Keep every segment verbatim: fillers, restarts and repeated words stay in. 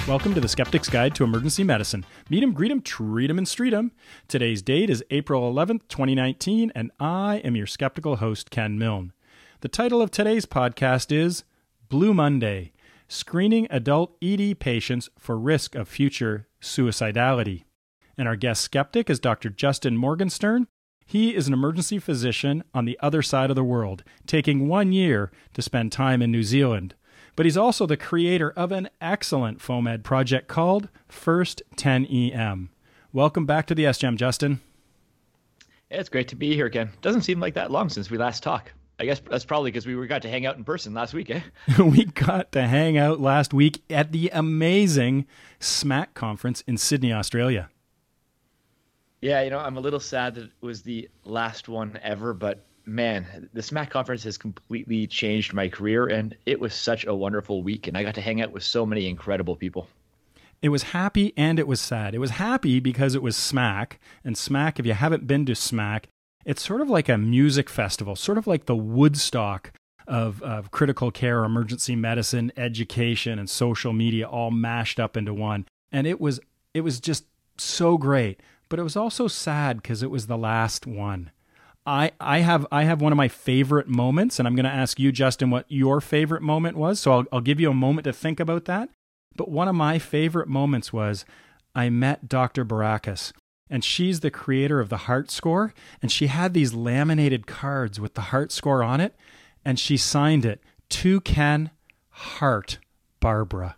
Welcome to the Skeptic's Guide to Emergency Medicine. Meet 'em, greet 'em, treat 'em, and street 'em. Today's date is April eleventh, twenty nineteen, and I am your skeptical host, Ken Milne. The title of today's podcast is Blue Monday, Screening Adult E D Patients for Risk of Future Suicidality. And our guest skeptic is Doctor Justin Morgenstern. He is an emergency physician on the other side of the world, taking one year to spend time in New Zealand. But he's also the creator of an excellent FOAMed project called First ten E M. Welcome back to the S G E M, Justin. Yeah, it's great to be here, Ken. Doesn't seem like that long since we last talked. I guess that's probably because we were got to hang out in person last week, eh? We got to hang out last week at the amazing SMAC conference in Sydney, Australia. Yeah, you know, I'm a little sad that it was the last one ever, but man, the SMAC conference has completely changed my career, and it was such a wonderful week, and I got to hang out with so many incredible people. It was happy and it was sad. It was happy because it was SMAC, and SMAC, if you haven't been to SMAC, it's sort of like a music festival, sort of like the Woodstock of, of critical care, emergency medicine, education, and social media all mashed up into one. And it was it was just so great. But it was also sad because it was the last one. I, I have I have one of my favorite moments, and I'm going to ask you, Justin, what your favorite moment was. So I'll, I'll give you a moment to think about that. But one of my favorite moments was I met Doctor Barakas, and she's the creator of the Heart Score, and she had these laminated cards with the Heart Score on it, and she signed it, to Ken, Heart, Barbara.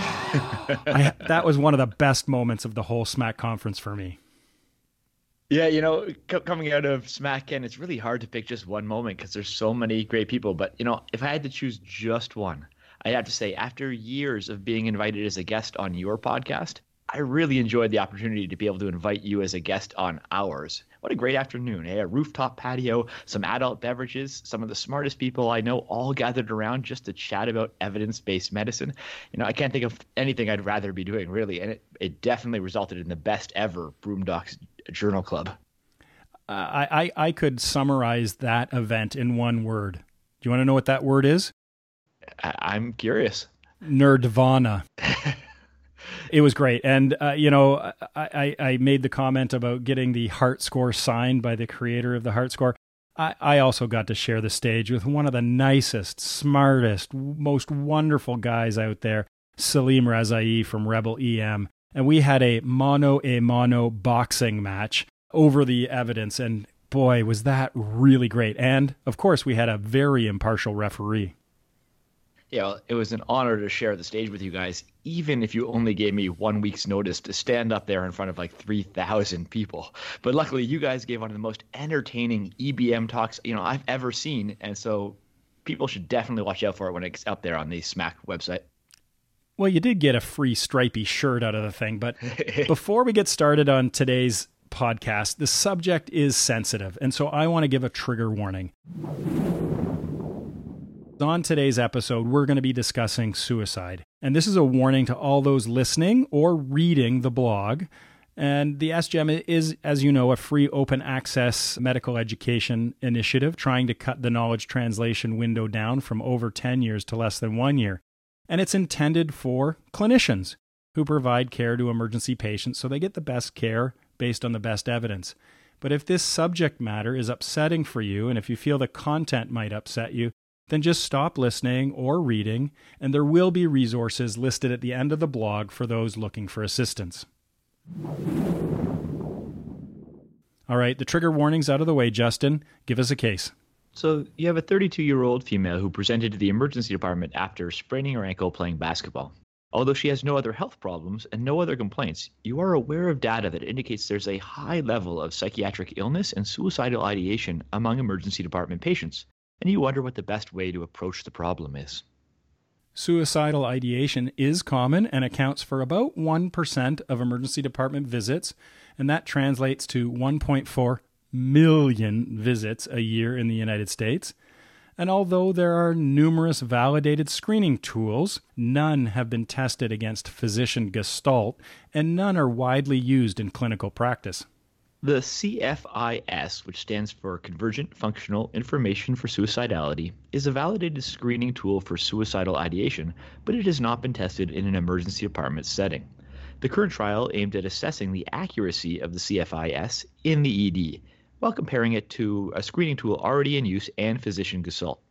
I, that was one of the best moments of the whole SMAC conference for me. Yeah, you know, c- coming out of SMAC, Ken, it's really hard to pick just one moment because there's so many great people. But, you know, if I had to choose just one, I have to say after years of being invited as a guest on your podcast, I really enjoyed the opportunity to be able to invite you as a guest on ours. What a great afternoon, eh? A rooftop patio, some adult beverages, some of the smartest people I know all gathered around just to chat about evidence-based medicine. You know, I can't think of anything I'd rather be doing, really. And it, it definitely resulted in the best ever Broomdocs Journal Club. Uh, I, I, I could summarize that event in one word. Do you want to know what that word is? I, I'm curious. Nerdvana. It was great. And, uh, you know, I, I, I made the comment about getting the Heart Score signed by the creator of the Heart Score. I, I also got to share the stage with one of the nicest, smartest, most wonderful guys out there, Salim Razai from Rebel E M. And we had a mano-a-mano boxing match over the evidence. And boy, was that really great. And, of course, we had a very impartial referee. Yeah, it was an honor to share the stage with you guys, even if you only gave me one week's notice to stand up there in front of like three thousand people. But luckily, you guys gave one of the most entertaining E B M talks, you know, I've ever seen. And so people should definitely watch out for it when it's up there on the SMAC website. Well, you did get a free stripy shirt out of the thing. But before we get started on today's podcast, the subject is sensitive. And so I want to give a trigger warning. On today's episode, we're going to be discussing suicide. And this is a warning to all those listening or reading the blog. And the S G E M is, as you know, a free open access medical education initiative trying to cut the knowledge translation window down from over ten years to less than one year. And it's intended for clinicians who provide care to emergency patients so they get the best care based on the best evidence. But if this subject matter is upsetting for you, and if you feel the content might upset you, then just stop listening or reading, and there will be resources listed at the end of the blog for those looking for assistance. All right, the trigger warning's out of the way, Justin. Give us a case. So you have a thirty-two-year-old female who presented to the emergency department after spraining her ankle playing basketball. Although she has no other health problems and no other complaints, you are aware of data that indicates there's a high level of psychiatric illness and suicidal ideation among emergency department patients. And you wonder what the best way to approach the problem is. Suicidal ideation is common and accounts for about one percent of emergency department visits, and that translates to one point four million visits a year in the United States. And although there are numerous validated screening tools, none have been tested against physician gestalt, and none are widely used in clinical practice. The C F I S, which stands for Convergent Functional Information for Suicidality, is a validated screening tool for suicidal ideation, but it has not been tested in an emergency department setting. The current trial aimed at assessing the accuracy of the C F I S in the E D, while comparing it to a screening tool already in use and physician Gestalt.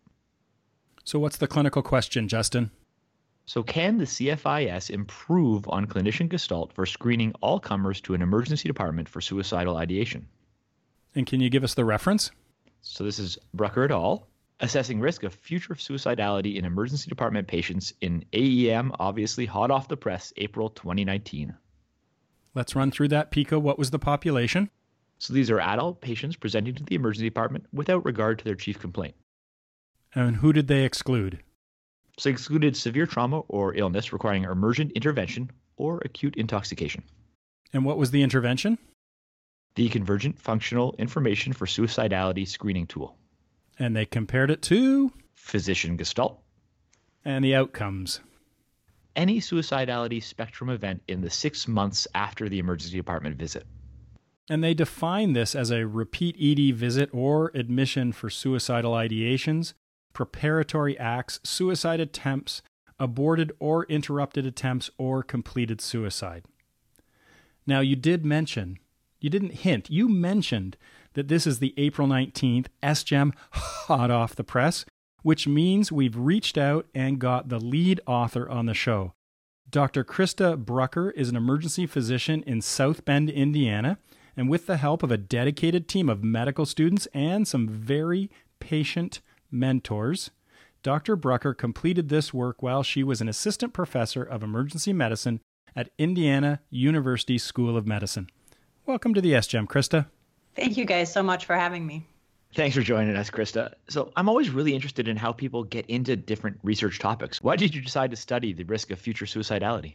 So what's the clinical question, Justin? So can the C F I S improve on clinician Gestalt for screening all comers to an emergency department for suicidal ideation? And can you give us the reference? So this is Brucker et al. Assessing risk of future suicidality in emergency department patients in A E M, obviously hot off the press, April twenty nineteen. Let's run through that, Pico. What was the population? So these are adult patients presenting to the emergency department without regard to their chief complaint. And who did they exclude? So they excluded severe trauma or illness requiring emergent intervention or acute intoxication. And what was the intervention? The Convergent Functional Information for Suicidality screening tool. And they compared it to? Physician Gestalt. And the outcomes? Any suicidality spectrum event in the six months after the emergency department visit. And they define this as a repeat E D visit or admission for suicidal ideations, preparatory acts, suicide attempts, aborted or interrupted attempts, or completed suicide. Now, you did mention, you didn't hint, you mentioned that this is the April nineteenth S G E M hot off the press, which means we've reached out and got the lead author on the show. Doctor Krista Brucker is an emergency physician in South Bend, Indiana, and with the help of a dedicated team of medical students and some very patient mentors, Doctor Brucker completed this work while she was an assistant professor of emergency medicine at Indiana University School of Medicine. Welcome to the S G E M, Krista. Thank you guys so much for having me. Thanks for joining us, Krista. So I'm always really interested in how people get into different research topics. Why did you decide to study the risk of future suicidality?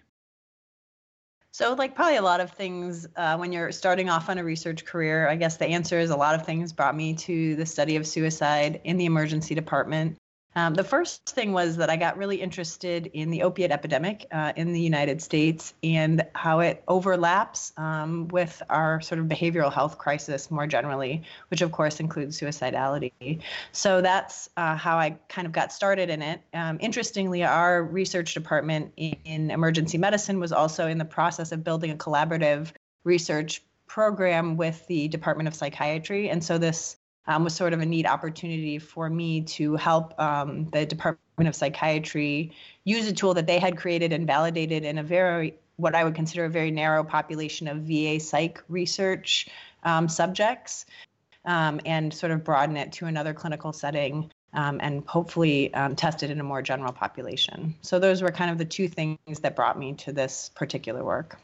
So like probably a lot of things uh, when you're starting off on a research career, I guess the answer is a lot of things brought me to the study of suicide in the emergency department. Um, the first thing was that I got really interested in the opiate epidemic uh, in the United States and how it overlaps um, with our sort of behavioral health crisis more generally, which of course includes suicidality. So that's uh, how I kind of got started in it. Um, interestingly, our research department in, in emergency medicine was also in the process of building a collaborative research program with the Department of Psychiatry. And so this Um, was sort of a neat opportunity for me to help um, the Department of Psychiatry use a tool that they had created and validated in a very, what I would consider a very narrow population of V A psych research um, subjects, um, and sort of broaden it to another clinical setting um, and hopefully um, test it in a more general population. So those were kind of the two things that brought me to this particular work.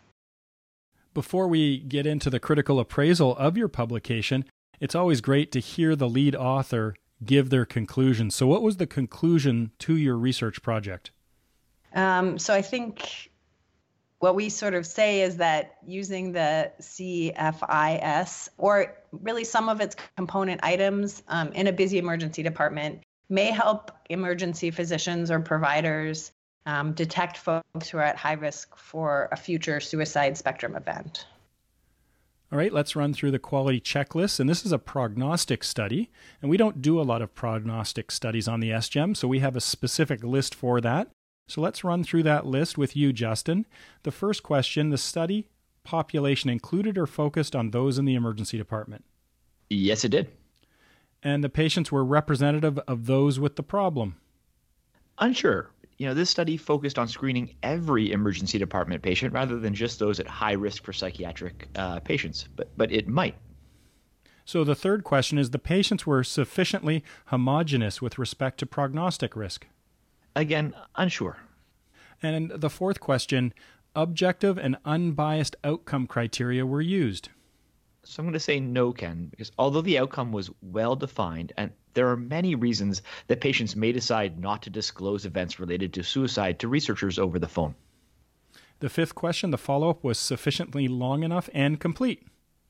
Before we get into the critical appraisal of your publication, it's always great to hear the lead author give their conclusion. So what was the conclusion to your research project? Um, so I think what we sort of say is that using the C F I S, or really some of its component items um, in a busy emergency department, may help emergency physicians or providers um, detect folks who are at high risk for a future suicide spectrum event. All right, let's run through the quality checklist. And this is a prognostic study. And we don't do a lot of prognostic studies on the S G E M, so we have a specific list for that. So let's run through that list with you, Justin. The first question, the study population included or focused on those in the emergency department? Yes, it did. And the patients were representative of those with the problem? Unsure. You know, this study focused on screening every emergency department patient rather than just those at high risk for psychiatric uh, patients, but but it might. So the third question is the patients were sufficiently homogeneous with respect to prognostic risk? Again, unsure. And the fourth question, objective and unbiased outcome criteria were used? So I'm going to say no, Ken, because although the outcome was well defined, and there are many reasons that patients may decide not to disclose events related to suicide to researchers over the phone. The fifth question, the follow-up was sufficiently long enough and complete?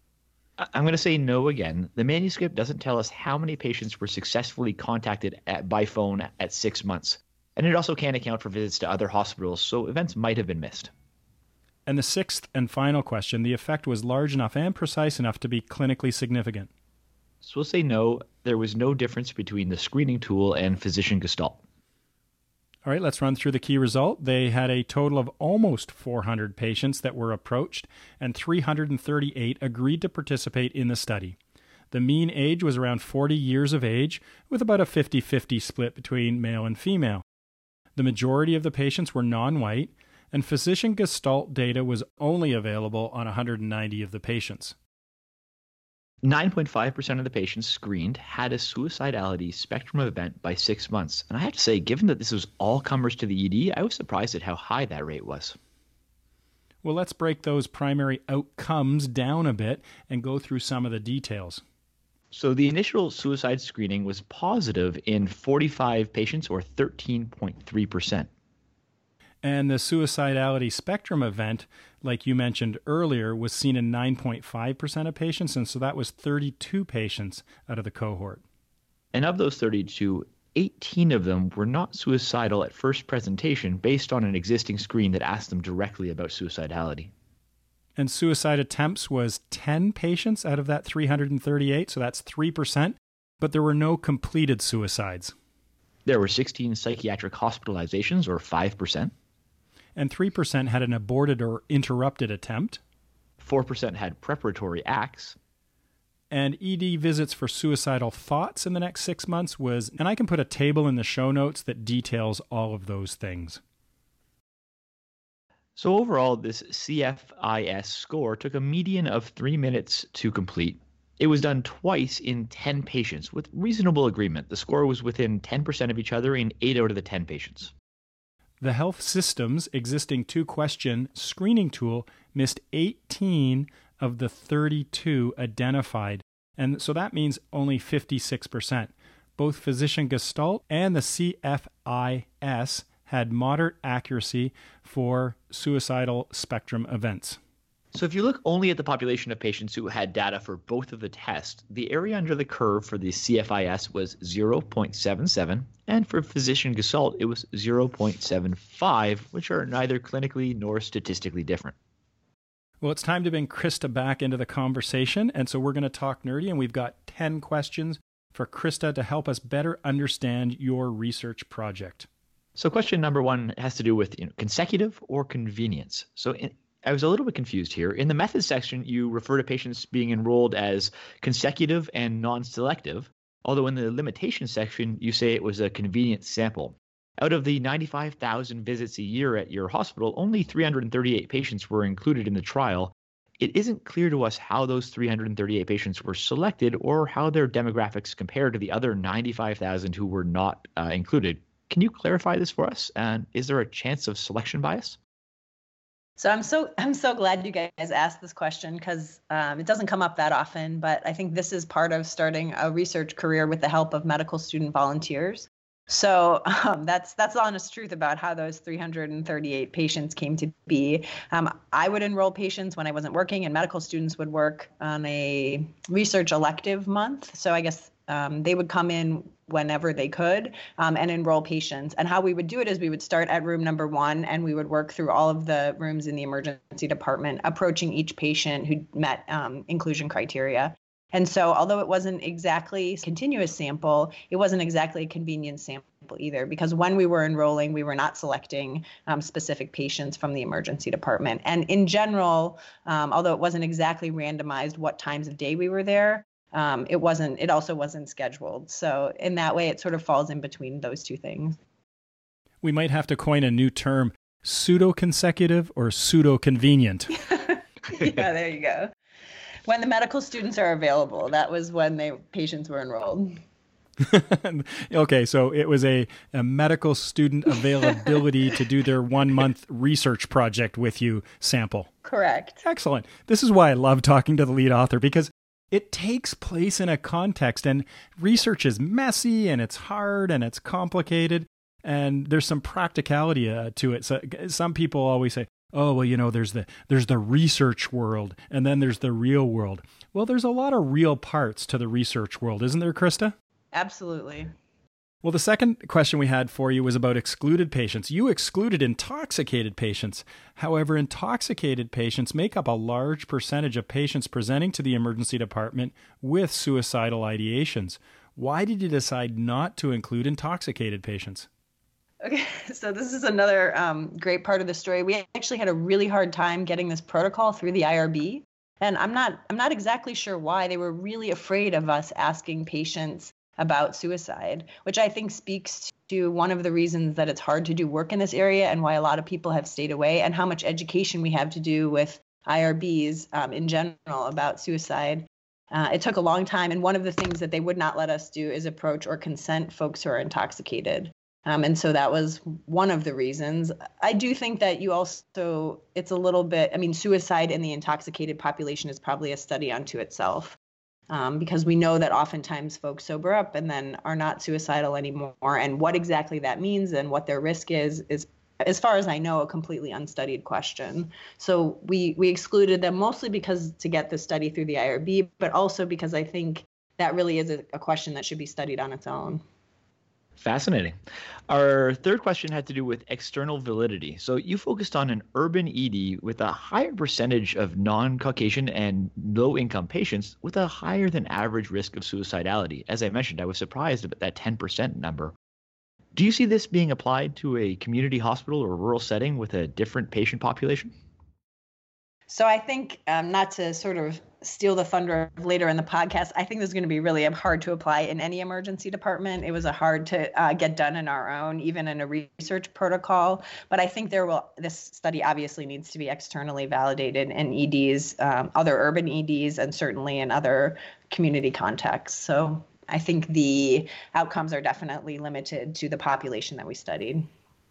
I'm going to say no again. The manuscript doesn't tell us how many patients were successfully contacted at, by phone at six months. And it also can't account for visits to other hospitals, so events might have been missed. And the sixth and final question, the effect was large enough and precise enough to be clinically significant. So we'll say no, there was no difference between the screening tool and physician gestalt. All right, let's run through the key result. They had a total of almost four hundred patients that were approached, and three hundred thirty-eight agreed to participate in the study. The mean age was around forty years of age, with about a fifty-fifty split between male and female. The majority of the patients were non-white, and physician gestalt data was only available on one hundred ninety of the patients. nine point five percent of the patients screened had a suicidality spectrum event by six months. And I have to say, given that this was all comers to the E D, I was surprised at how high that rate was. Well, let's break those primary outcomes down a bit and go through some of the details. So the initial suicide screening was positive in forty-five patients, or thirteen point three percent. And the suicidality spectrum event, like you mentioned earlier, was seen in nine point five percent of patients, and so that was thirty-two patients out of the cohort. And of those thirty-two, eighteen of them were not suicidal at first presentation based on an existing screen that asked them directly about suicidality. And suicide attempts was ten patients out of that three hundred thirty-eight, so that's three percent, but there were no completed suicides. There were sixteen psychiatric hospitalizations, or five percent. And three percent had an aborted or interrupted attempt. four percent had preparatory acts. And E D visits for suicidal thoughts in the next six months was, and I can put a table in the show notes that details all of those things. So overall, this C F I S score took a median of three minutes to complete. It was done twice in ten patients with reasonable agreement. The score was within ten percent of each other in eight out of the ten patients. The health system's existing two-question screening tool missed eighteen of the thirty-two identified, and so that means only fifty-six percent. Both physician gestalt and the C F I S had moderate accuracy for suicidal spectrum events. So if you look only at the population of patients who had data for both of the tests, the area under the curve for the C F I S was zero point seven seven, and for physician gestalt, it was zero point seven five, which are neither clinically nor statistically different. Well, it's time to bring Krista back into the conversation, and so we're going to talk nerdy, and we've got ten questions for Krista to help us better understand your research project. So question number one has to do with, you know, consecutive or convenience. So in, I was a little bit confused here. In the methods section, you refer to patients being enrolled as consecutive and non-selective, although in the limitations section, you say it was a convenient sample. Out of the ninety-five thousand visits a year at your hospital, only three hundred thirty-eight patients were included in the trial. It isn't clear to us how those three hundred thirty-eight patients were selected or how their demographics compare to the other ninety-five thousand who were not uh, included. Can you clarify this for us? And is there a chance of selection bias? So I'm so I'm so glad you guys asked this question because um, it doesn't come up that often, but I think this is part of starting a research career with the help of medical student volunteers. So um, that's that's the honest truth about how those three hundred thirty-eight patients came to be. Um, I would enroll patients when I wasn't working, and medical students would work on a research elective month. So I guess um, they would come in whenever they could um, and enroll patients. And how we would do it is we would start at room number one, and we would work through all of the rooms in the emergency department, approaching each patient who met um, inclusion criteria. And so although it wasn't exactly a continuous sample, it wasn't exactly a convenient sample either, because when we were enrolling, we were not selecting um, specific patients from the emergency department. And in general, um, although it wasn't exactly randomized what times of day we were there, um, it wasn't. It also wasn't scheduled. So in that way, it sort of falls in between those two things. We might have to coin a new term, pseudo-consecutive or pseudo-convenient. Yeah, there you go. When the medical students are available, that was when they patients were enrolled. Okay, so it was a, a medical student availability to do their one-month research project with you sample. Correct. Excellent. This is why I love talking to the lead author, because it takes place in a context, and research is messy, and it's hard, and it's complicated, and there's some practicality uh, to it. So some people always say, oh, well, you know, there's the there's the research world, and then there's the real world. Well, there's a lot of real parts to the research world, isn't there, Krista? Absolutely. Well, the second question we had for you was about excluded patients. You excluded intoxicated patients. However, intoxicated patients make up a large percentage of patients presenting to the emergency department with suicidal ideations. Why did you decide not to include intoxicated patients? Okay, so this is another um, great part of the story. We actually had a really hard time getting this protocol through the I R B, and I'm not I'm not exactly sure why. They were really afraid of us asking patients about suicide, which I think speaks to one of the reasons that it's hard to do work in this area and why a lot of people have stayed away, and how much education we have to do with I R Bs um, in general about suicide. Uh, it took a long time, and one of the things that they would not let us do is approach or consent folks who are intoxicated. Um, and so that was one of the reasons. I do think that you also, it's a little bit, I mean, suicide in the intoxicated population is probably a study unto itself. Um, because we know that oftentimes folks sober up and then are not suicidal anymore. And what exactly that means and what their risk is, is, as far as I know, a completely unstudied question. So we, we excluded them mostly because to get the study through the I R B, but also because I think that really is a, a question that should be studied on its own. Fascinating. Our third question had to do with external validity. So you focused on an urban E D with a higher percentage of non-Caucasian and low-income patients with a higher than average risk of suicidality. As I mentioned, I was surprised about that ten percent number. Do you see this being applied to a community hospital or rural setting with a different patient population? So I think, um, not to sort of steal the thunder later in the podcast, I think this is going to be really hard to apply in any emergency department. It was a hard to uh, get done in our own, even in a research protocol. But I think there will, this study obviously needs to be externally validated in E Ds, um, other urban E Ds, and certainly in other community contexts. So I think the outcomes are definitely limited to the population that we studied.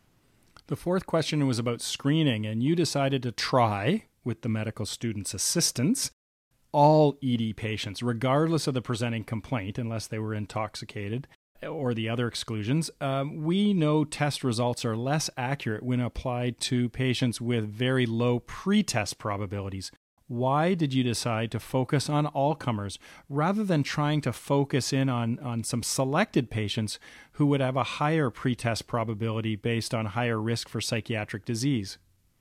The fourth question was about screening, and you decided to try, with the medical students' assistants, all E D patients, regardless of the presenting complaint, unless they were intoxicated or the other exclusions. Um, we know test results are less accurate when applied to patients with very low pre-test probabilities. Why did you decide to focus on all comers rather than trying to focus in on, on some selected patients who would have a higher pre-test probability based on higher risk for psychiatric disease?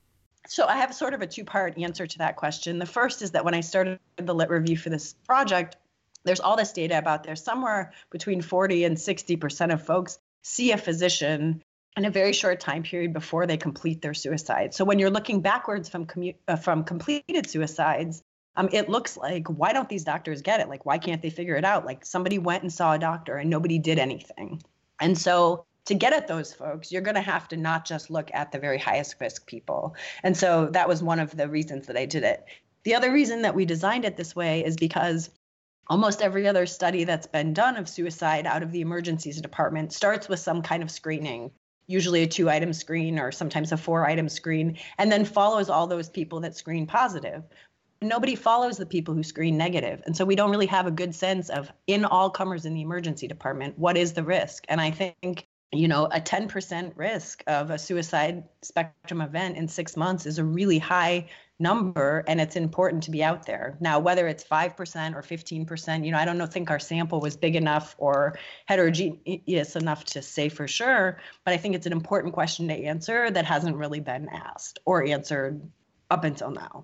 So I have sort of a two-part answer to that question. The first is that when I started the lit review for this project, there's all this data about there. Somewhere between forty and sixty percent of folks see a physician in a very short time period before they complete their suicide. So when you're looking backwards from commu- uh, from completed suicides, um, it looks like, why don't these doctors get it? Like, why can't they figure it out? Like, somebody went and saw a doctor and nobody did anything. And so to get at those folks, you're going to have to not just look at the very highest risk people. And so that was one of the reasons that I did it. The other reason that we designed it this way is because almost every other study that's been done of suicide out of the emergencies department starts with some kind of screening, usually a two-item screen or sometimes a four-item screen, and then follows all those people that screen positive. Nobody follows the people who screen negative. And so we don't really have a good sense of, in all comers in the emergency department, what is the risk? And I think, you know, a ten percent risk of a suicide spectrum event in six months is a really high number, and it's important to be out there. Now, whether it's five percent or fifteen percent, you know, I don't know, think our sample was big enough or heterogeneous enough to say for sure, but I think it's an important question to answer that hasn't really been asked or answered up until now.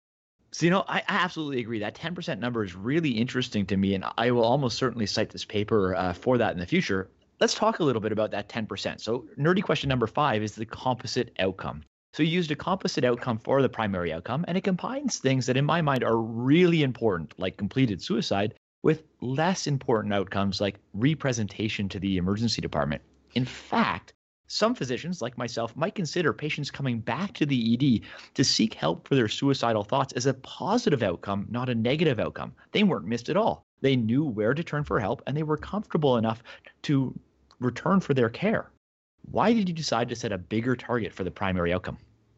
So, you know, I, I absolutely agree. That ten percent number is really interesting to me, and I will almost certainly cite this paper uh, for that in the future. Let's talk a little bit about that ten percent. So nerdy question number five is the composite outcome. So you used a composite outcome for the primary outcome, and it combines things that in my mind are really important, like completed suicide, with less important outcomes like representation to the emergency department. In fact, some physicians, like myself, might consider patients coming back to the E D to seek help for their suicidal thoughts as a positive outcome, not a negative outcome. They weren't missed at all. They knew where to turn for help, and they were comfortable enough to return for their care. Why did you decide to set a bigger target for the primary outcome?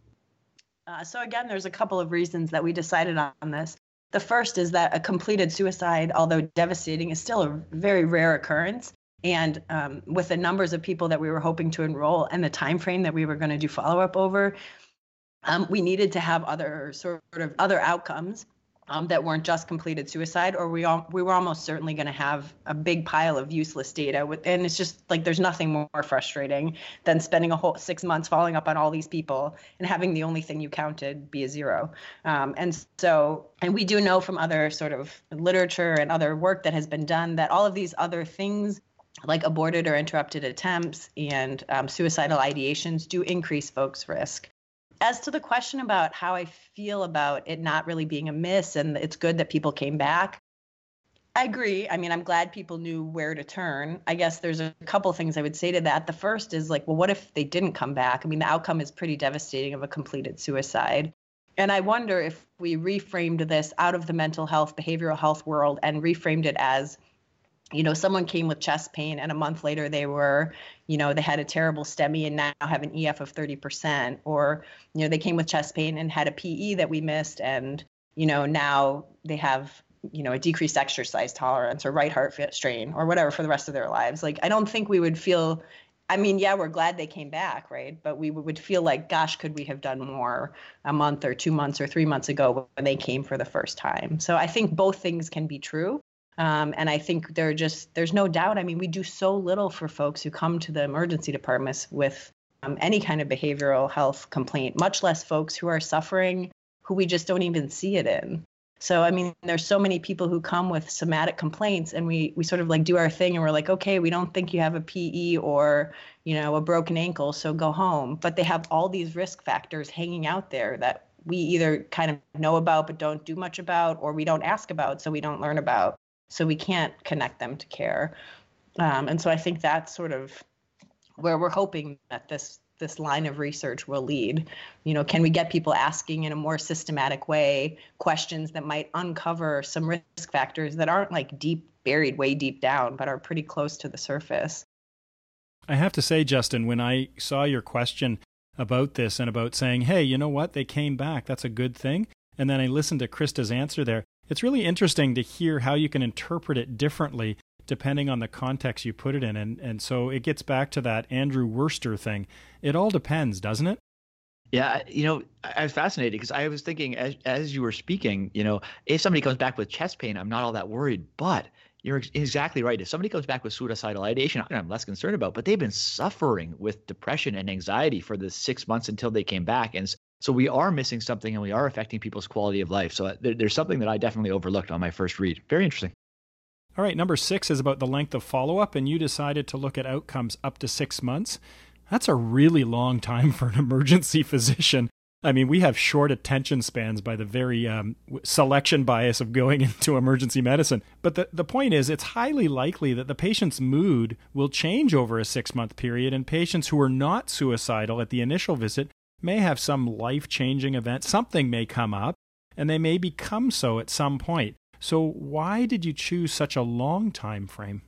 Uh, so again, there's a couple of reasons that we decided on this. The first is that a completed suicide, although devastating, is still a very rare occurrence. And um, with the numbers of people that we were hoping to enroll and the time frame that we were going to do follow-up over, um, we needed to have other sort of other outcomes um, that weren't just completed suicide, or we all, we were almost certainly going to have a big pile of useless data. With, and it's just like there's nothing more frustrating than spending a whole six months following up on all these people and having the only thing you counted be a zero. Um, and so, and we do know from other sort of literature and other work that has been done that all of these other things, like aborted or interrupted attempts and um, suicidal ideations, do increase folks' risk. As to the question about how I feel about it not really being a miss and it's good that people came back, I agree. I mean, I'm glad people knew where to turn. I guess there's a couple things I would say to that. The first is like, well, what if they didn't come back? I mean, the outcome is pretty devastating of a completed suicide. And I wonder if we reframed this out of the mental health, behavioral health world and reframed it as, you know, someone came with chest pain and a month later they were, you know, they had a terrible STEMI and now have an E F of thirty percent. Or, you know, they came with chest pain and had a P E that we missed and, you know, now they have, you know, a decreased exercise tolerance or right heart strain or whatever for the rest of their lives. Like, I don't think we would feel, I mean, yeah, we're glad they came back, right? But we would feel like, gosh, could we have done more a month or two months or three months ago when they came for the first time? So I think both things can be true. Um, and I think there just, there's no doubt. I mean, we do so little for folks who come to the emergency departments with um, any kind of behavioral health complaint, much less folks who are suffering, who we just don't even see it in. So, I mean, there's so many people who come with somatic complaints and we we sort of like do our thing and we're like, okay, we don't think you have a P E or, you know, a broken ankle, so go home. But they have all these risk factors hanging out there that we either kind of know about but don't do much about, or we don't ask about, so we don't learn about. So we can't connect them to care. Um, and so I think that's sort of where we're hoping that this this line of research will lead. You know, can we get people asking in a more systematic way questions that might uncover some risk factors that aren't like deep, buried way deep down, but are pretty close to the surface? I have to say, Justin, when I saw your question about this and about saying, hey, you know what, they came back, that's a good thing. And then I listened to Krista's answer there. It's really interesting to hear how you can interpret it differently depending on the context you put it in. And and so it gets back to that Andrew Worster thing. It all depends, doesn't it? Yeah, you know, I was fascinated because I was thinking as as you were speaking, you know, if somebody comes back with chest pain, I'm not all that worried. But you're ex- exactly right. If somebody comes back with suicidal ideation, I'm less concerned about. But they've been suffering with depression and anxiety for the six months until they came back. And so we are missing something and we are affecting people's quality of life. So there, there's something that I definitely overlooked on my first read. Very interesting. All right, number six is about the length of follow-up, and you decided to look at outcomes up to six months. That's a really long time for an emergency physician. I mean, we have short attention spans by the very um, selection bias of going into emergency medicine. But the, the point is, it's highly likely that the patient's mood will change over a six-month period, and patients who are not suicidal at the initial visit may have some life-changing event. Something may come up, and they may become so at some point. So why did you choose such a long time frame?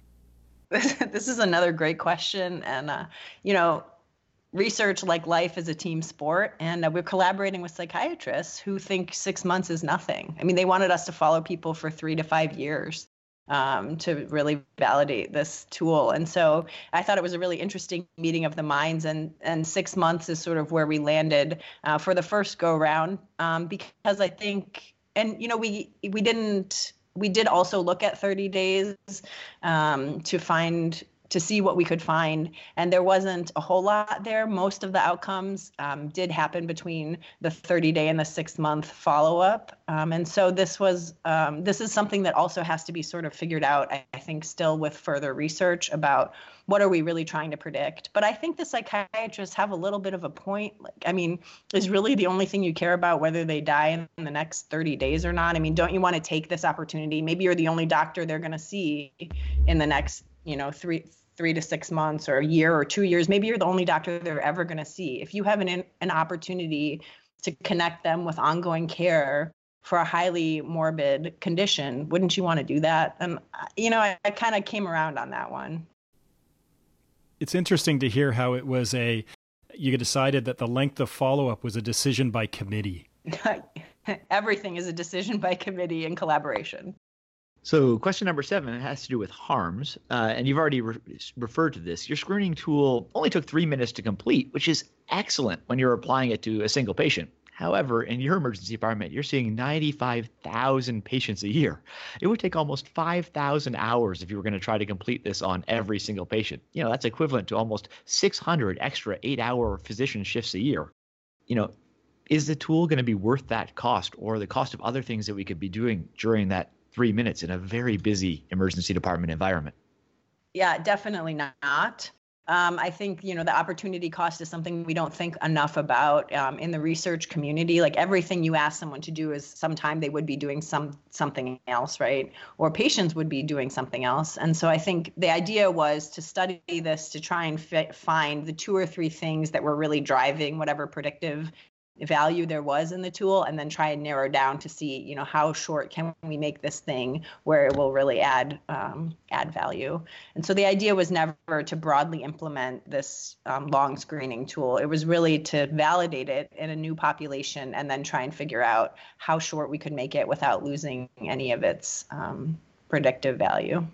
This is another great question. And, uh, you know, research, like life, is a team sport. And uh, we're collaborating with psychiatrists who think six months is nothing. I mean, they wanted us to follow people for three to five years um, to really validate this tool. And so I thought it was a really interesting meeting of the minds. And, and six months is sort of where we landed uh, for the first go round, um, because I think, and, you know, we we didn't, we did also look at thirty days um, to find, to see what we could find. And there wasn't a whole lot there. Most of the outcomes um, did happen between the thirty day and the six month follow-up. Um, and so this was, um, this is something that also has to be sort of figured out, I, I think, still with further research about what are we really trying to predict. But I think the psychiatrists have a little bit of a point. Like, I mean, is really the only thing you care about whether they die in the next thirty days or not? I mean, don't you want to take this opportunity? Maybe you're the only doctor they're going to see in the next, you know, three three to six months or a year or two years. Maybe you're the only doctor they're ever going to see. If you have an an opportunity to connect them with ongoing care for a highly morbid condition, wouldn't you want to do that? And, you know, I, I kind of came around on that one. It's interesting to hear how it was a, you decided that the length of follow-up was a decision by committee. Everything is a decision by committee and collaboration. So question number seven has to do with harms, uh, and you've already re- referred to this. Your screening tool only took three minutes to complete, which is excellent when you're applying it to a single patient. However, in your emergency department, you're seeing ninety-five thousand patients a year. It would take almost five thousand hours if you were going to try to complete this on every single patient. You know, that's equivalent to almost six hundred extra eight-hour physician shifts a year. You know, is the tool going to be worth that cost, or the cost of other things that we could be doing during that three minutes in a very busy emergency department environment? Yeah, definitely not. Um, I think, you know, the opportunity cost is something we don't think enough about um, in the research community. Like everything you ask someone to do is sometime they would be doing some something else, right? Or patients would be doing something else. And so I think the idea was to study this to try and fi- find the two or three things that were really driving whatever predictive value there was in the tool, and then try and narrow down to see, you know, how short can we make this thing where it will really add um, add value. And so the idea was never to broadly implement this um, long screening tool. It was really to validate it in a new population and then try and figure out how short we could make it without losing any of its um, predictive value.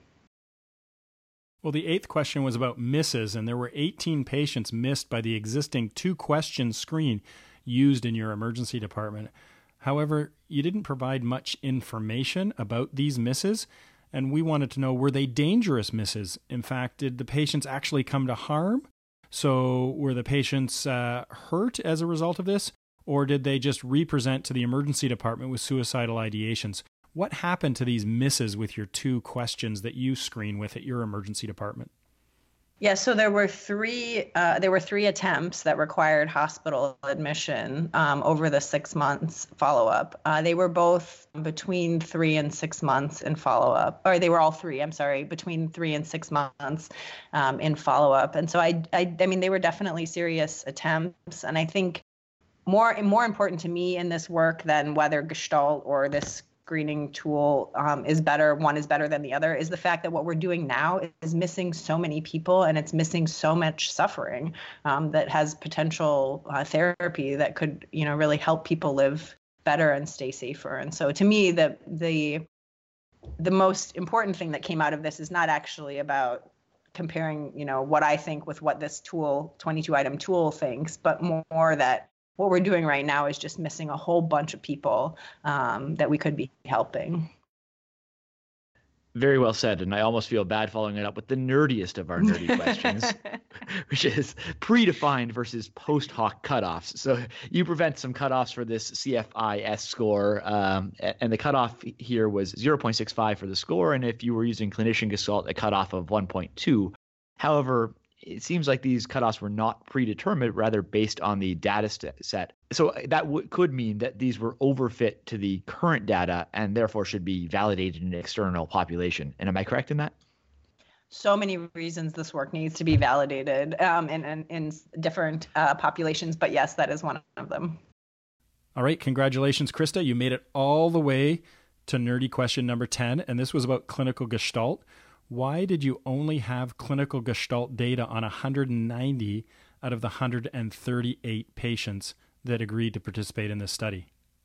Well, the eighth question was about misses, and there were eighteen patients missed by the existing two-question screen used in your emergency department. However, you didn't provide much information about these misses, and we wanted to know, were they dangerous misses? In fact, did the patients actually come to harm? So were the patients uh, hurt as a result of this, or did they just represent to the emergency department with suicidal ideations? What happened to these misses with your two questions that you screen with at your emergency department? Yeah, so there were three. Uh, there were three attempts that required hospital admission um, over the six months follow-up. Uh, they were both between three and six months in follow-up, or they were all three. I'm sorry, between three and six months um, in follow-up. And so I, I, I mean, they were definitely serious attempts. And I think more, more important to me in this work than whether Gestalt or this screening tool um, is better, one is better than the other, is the fact that what we're doing now is missing so many people, and it's missing so much suffering um, that has potential uh, therapy that could, you know, really help people live better and stay safer. And so to me, the the the most important thing that came out of this is not actually about comparing, you know, what I think with what this tool, twenty-two item tool thinks, but more that what we're doing right now is just missing a whole bunch of people um, that we could be helping. Very well said. And I almost feel bad following it up with the nerdiest of our nerdy questions, which is predefined versus post hoc cutoffs. So you prevent some cutoffs for this C F I S score, um, and the cutoff here was zero point six five for the score. And if you were using clinician Gestalt, a cutoff of one point two. However, it seems like these cutoffs were not predetermined, rather based on the data set. So that w- could mean that these were overfit to the current data and therefore should be validated in an external population. And am I correct in that? So many reasons this work needs to be validated um, in, in, in different uh, populations, but yes, that is one of them. All right, congratulations, Krista. You made it all the way to nerdy question number ten, and this was about clinical Gestalt. Why did you only have clinical Gestalt data on one hundred ninety out of the one hundred thirty-eight patients that agreed to participate in this study?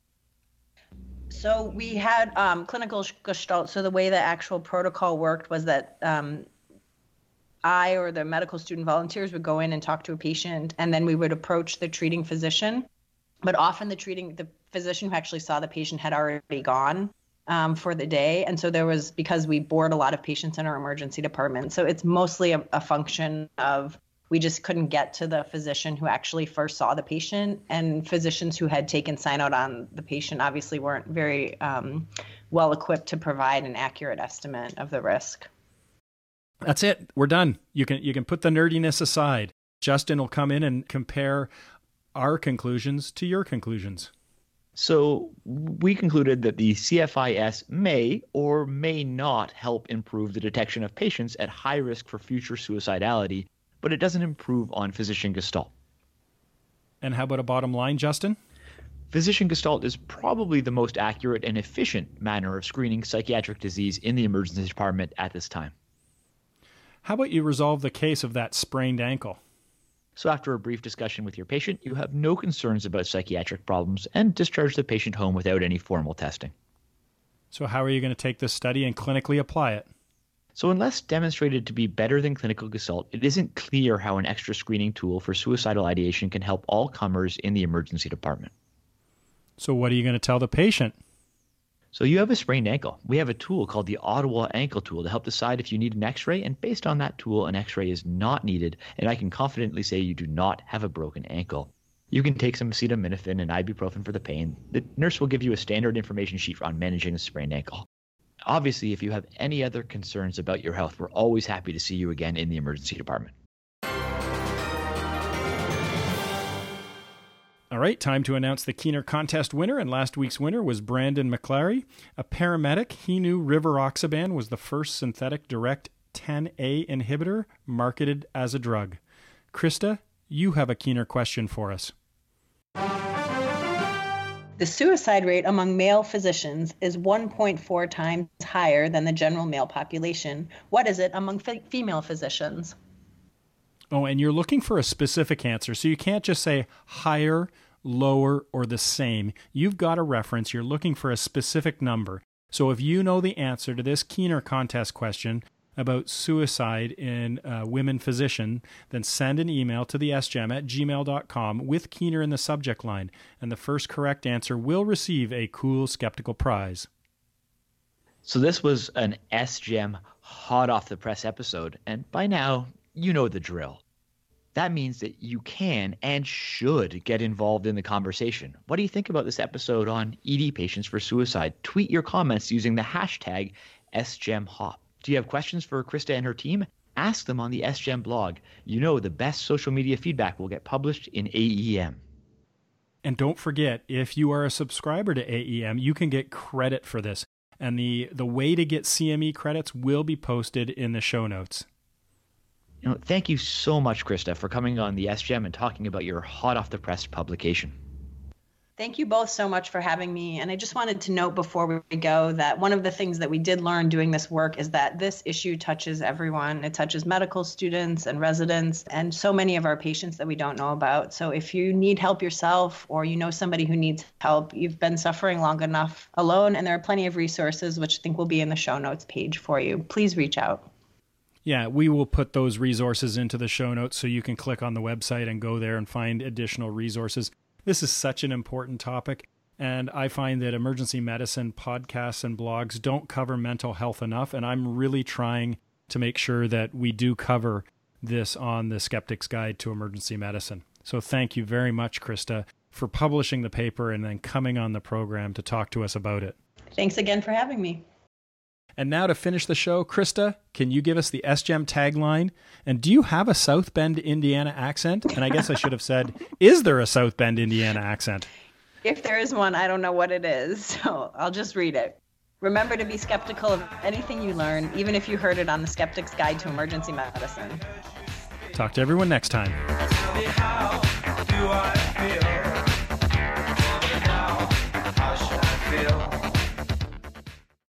So we had um, clinical Gestalt. So the way the actual protocol worked was that um, I or the medical student volunteers would go in and talk to a patient, and then we would approach the treating physician. But often the treating the physician who actually saw the patient had already gone Um, for the day. And so there was, because we board a lot of patients in our emergency department. So it's mostly a, a function of we just couldn't get to the physician who actually first saw the patient, and physicians who had taken sign out on the patient obviously weren't very um, well equipped to provide an accurate estimate of the risk. That's it. We're done. You can, you can put the nerdiness aside. Justin will come in and compare our conclusions to your conclusions. So we concluded that the C F I S may or may not help improve the detection of patients at high risk for future suicidality, but it doesn't improve on physician Gestalt. And how about a bottom line, Justin? Physician Gestalt is probably the most accurate and efficient manner of screening psychiatric disease in the emergency department at this time. How about you resolve the case of that sprained ankle? So after a brief discussion with your patient, you have no concerns about psychiatric problems and discharge the patient home without any formal testing. So how are you going to take this study and clinically apply it? So unless demonstrated to be better than clinical Gestalt, it isn't clear how an extra screening tool for suicidal ideation can help all comers in the emergency department. So what are you going to tell the patient? So you have a sprained ankle. We have a tool called the Ottawa Ankle Tool to help decide if you need an x-ray, and based on that tool, an x-ray is not needed, and I can confidently say you do not have a broken ankle. You can take some acetaminophen and ibuprofen for the pain. The nurse will give you a standard information sheet on managing a sprained ankle. Obviously, if you have any other concerns about your health, we're always happy to see you again in the emergency department. All right, time to announce the Keener contest winner, and last week's winner was Brandon McClary, a paramedic. He knew rivaroxaban was the first synthetic direct ten A inhibitor marketed as a drug. Krista, you have a Keener question for us. The suicide rate among male physicians is one point four times higher than the general male population. What is it among f- female physicians? Oh, and you're looking for a specific answer, so you can't just say higher, lower, or the same. You've got a reference. You're looking for a specific number. So if you know the answer to this Keener contest question about suicide in uh, women physician, then send an email to the s g e m at gmail dot com with Keener in the subject line, and the first correct answer will receive a cool skeptical prize. So this was an S G E M hot off the press episode, and by now, you know the drill. That means that you can and should get involved in the conversation. What do you think about this episode on E D patients for suicide? Tweet your comments using the hashtag S G E M hop. Do you have questions for Krista and her team? Ask them on the S G E M blog. You know the best social media feedback will get published in A E M. And don't forget, if you are a subscriber to A E M, you can get credit for this. And the, the way to get C M E credits will be posted in the show notes. You know, thank you so much, Krista, for coming on the S G E M and talking about your hot-off-the-press publication. Thank you both so much for having me. And I just wanted to note before we go that one of the things that we did learn doing this work is that this issue touches everyone. It touches medical students and residents and so many of our patients that we don't know about. So if you need help yourself or you know somebody who needs help, you've been suffering long enough alone, and there are plenty of resources which I think will be in the show notes page for you. Please reach out. Yeah, we will put those resources into the show notes so you can click on the website and go there and find additional resources. This is such an important topic, and I find that emergency medicine podcasts and blogs don't cover mental health enough, and I'm really trying to make sure that we do cover this on the Skeptic's Guide to Emergency Medicine. So thank you very much, Krista, for publishing the paper and then coming on the program to talk to us about it. Thanks again for having me. And now to finish the show, Krista, can you give us the S G E M tagline? And do you have a South Bend, Indiana accent? And I guess I should have said, is there a South Bend, Indiana accent? If there is one, I don't know what it is, so I'll just read it. Remember to be skeptical of anything you learn, even if you heard it on the Skeptic's Guide to Emergency Medicine. Talk to everyone next time. How do I feel? How should I feel?